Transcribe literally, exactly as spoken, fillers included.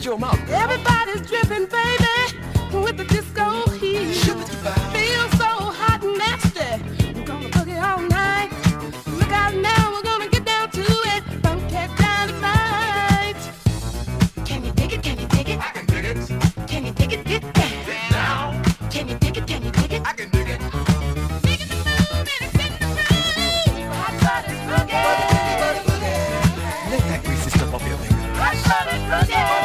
your mouth. Everybody's dripping, baby, with the disco heat. Feels so hot and nasty. We're gonna boogie all night. Look out now, we're gonna get down to it. Funky dynamite. Can you dig it? Can you dig it? I can dig it. Can you dig it? Get down. Get down. Can you dig it? Can you dig it? I can dig it. Dig it the moon and it's in the groove. Hot body's boogie. Let that greasy stuff off your finger. Hot body's boogie.